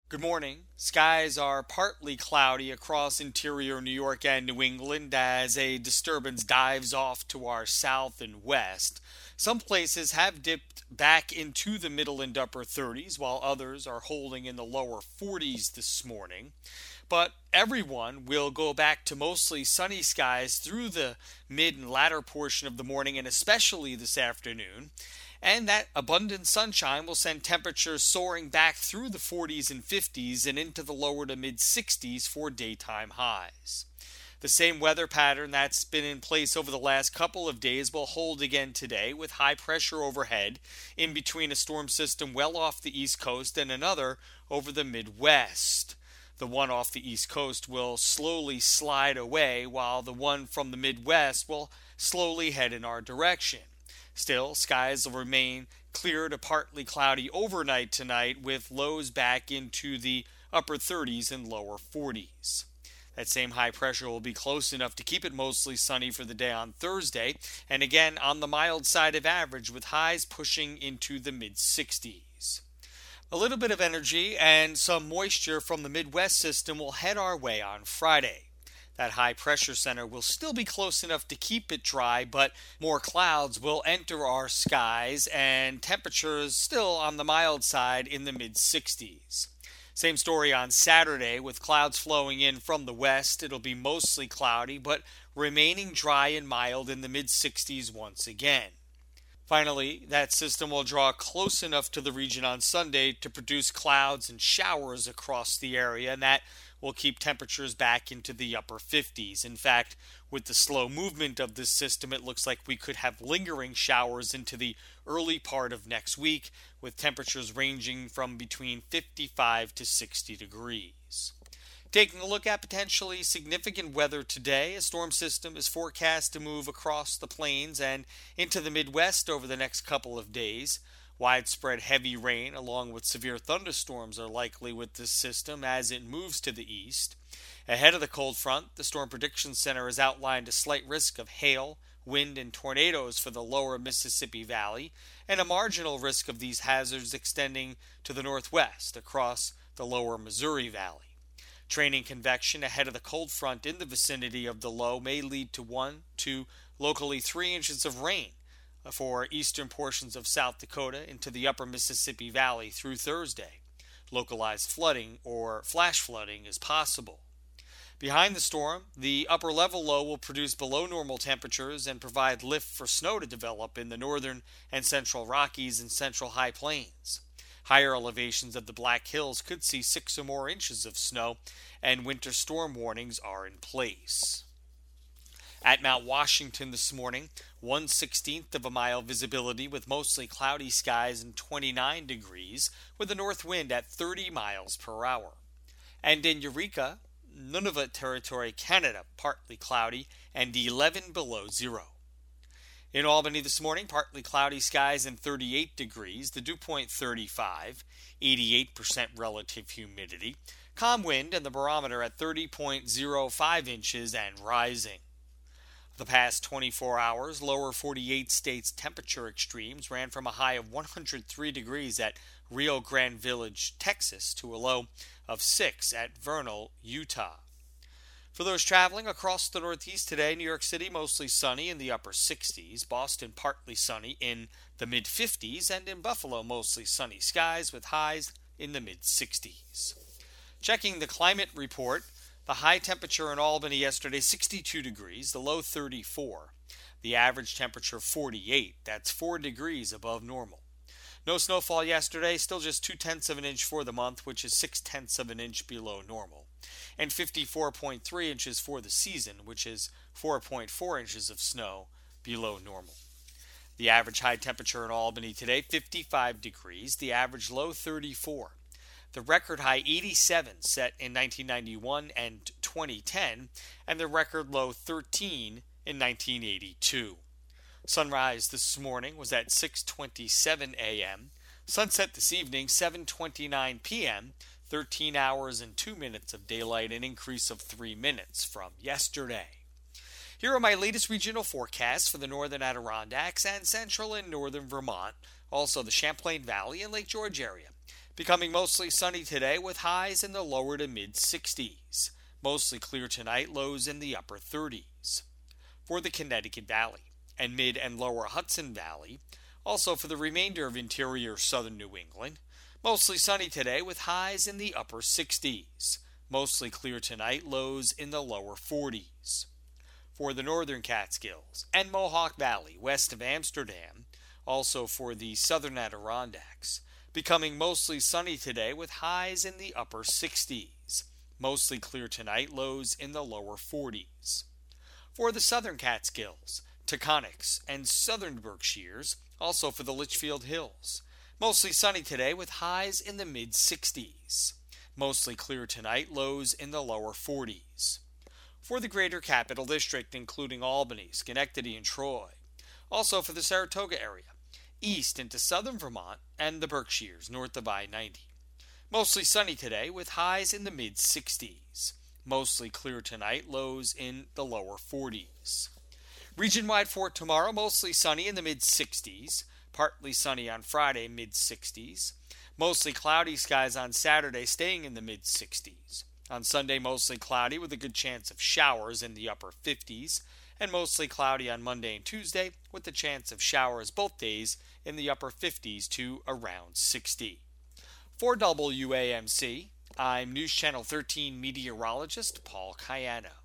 Good morning. Skies are partly cloudy across interior New York and New England as a disturbance dives off to our south and west. Some places have dipped back into the middle and upper 30s, while others are holding in the lower 40s this morning. But everyone will go back to mostly sunny skies through the mid and latter portion of the morning and especially this afternoon. And that abundant sunshine will send temperatures soaring back through the 40s and 50s and into the lower to mid 60s for daytime highs. The same weather pattern that's been in place over the last couple of days will hold again today, with high pressure overhead in between a storm system well off the east coast and another over the Midwest. The one off the east coast will slowly slide away, while the one from the Midwest will slowly head in our direction. Still, skies will remain clear to partly cloudy overnight tonight, with lows back into the upper 30s and lower 40s. That same high pressure will be close enough to keep it mostly sunny for the day on Thursday, and again on the mild side of average, with highs pushing into the mid 60s. A little bit of energy and some moisture from the Midwest system will head our way on Friday. That high pressure center will still be close enough to keep it dry, but more clouds will enter our skies and temperatures still on the mild side in the mid 60s. Same story on Saturday, with clouds flowing in from the west. It'll be mostly cloudy, but remaining dry and mild in the mid 60s once again. Finally, that system will draw close enough to the region on Sunday to produce clouds and showers across the area, and that will keep temperatures back into the upper 50s. In fact, with the slow movement of this system, it looks like we could have lingering showers into the early part of next week, with temperatures ranging from between 55 to 60 degrees. Taking a look at potentially significant weather today, a storm system is forecast to move across the plains and into the Midwest over the next couple of days. Widespread heavy rain along with severe thunderstorms are likely with this system as it moves to the east. Ahead of the cold front, the Storm Prediction Center has outlined a slight risk of hail, wind, and tornadoes for the lower Mississippi Valley, and a marginal risk of these hazards extending to the northwest across the lower Missouri Valley. Training convection ahead of the cold front in the vicinity of the low may lead to 1 to locally 3 inches of rain for eastern portions of South Dakota into the upper Mississippi Valley through Thursday. Localized flooding or flash flooding is possible. Behind the storm, the upper level low will produce below normal temperatures and provide lift for snow to develop in the northern and central Rockies and central high plains. Higher elevations of the Black Hills could see 6 or more inches of snow, and winter storm warnings are in place. At Mount Washington this morning, 1/16th of a mile visibility with mostly cloudy skies and 29 degrees, with a north wind at 30 miles per hour. And in Eureka, Nunavut Territory, Canada, partly cloudy and 11 below zero. In Albany this morning, partly cloudy skies and 38 degrees, the dew point 35, 88% relative humidity, calm wind and the barometer at 30.05 inches and rising. The past 24 hours, lower 48 states temperature extremes ran from a high of 103 degrees at Rio Grande Village, Texas, to a low of 6 at Vernal, Utah. For those traveling across the Northeast today, New York City mostly sunny in the upper 60s, Boston partly sunny in the mid 50s, and in Buffalo mostly sunny skies with highs in the mid 60s. Checking the climate report, the high temperature in Albany yesterday 62 degrees, the low 34. The average temperature 48, that's 4 degrees above normal. No snowfall yesterday, still just 0.2 of an inch for the month, which is 0.6 of an inch below normal, and 54.3 inches for the season, which is 4.4 inches of snow below normal. The average high temperature in Albany today, 55 degrees, the average low 34. The record high 87 set in 1991 and 2010, and the record low 13 in 1982. Sunrise this morning was at 6:27 a.m. Sunset this evening, 7:29 p.m., 13 hours and 2 minutes of daylight, an increase of 3 minutes from yesterday. Here are my latest regional forecasts for the northern Adirondacks and central and northern Vermont, also the Champlain Valley and Lake George area. Becoming mostly sunny today with highs in the lower to mid 60s. Mostly clear tonight, lows in the upper 30s. For the Connecticut Valley and mid and lower Hudson Valley, also for the remainder of interior southern New England, mostly sunny today with highs in the upper 60s. Mostly clear tonight, lows in the lower 40s. For the northern Catskills and Mohawk Valley west of Amsterdam, also for the southern Adirondacks, becoming mostly sunny today with highs in the upper 60s. Mostly clear tonight, lows in the lower 40s. For the southern Catskills, Taconics, and southern Berkshires, also for the Litchfield Hills, mostly sunny today with highs in the mid 60s. Mostly clear tonight, lows in the lower 40s. For the greater Capital District, including Albany, Schenectady, and Troy, also for the Saratoga area, east into southern Vermont and the Berkshires north of I-90. Mostly sunny today with highs in the mid 60s. Mostly clear tonight, lows in the lower 40s. Region-wide for tomorrow, mostly sunny in the mid 60s. Partly sunny on Friday, mid 60s. Mostly cloudy skies on Saturday, staying in the mid 60s. On Sunday, mostly cloudy with a good chance of showers in the upper 50s. And mostly cloudy on Monday and Tuesday with the chance of showers both days in the upper 50s to around 60. For WAMC, I'm News Channel 13 meteorologist Paul Cayano.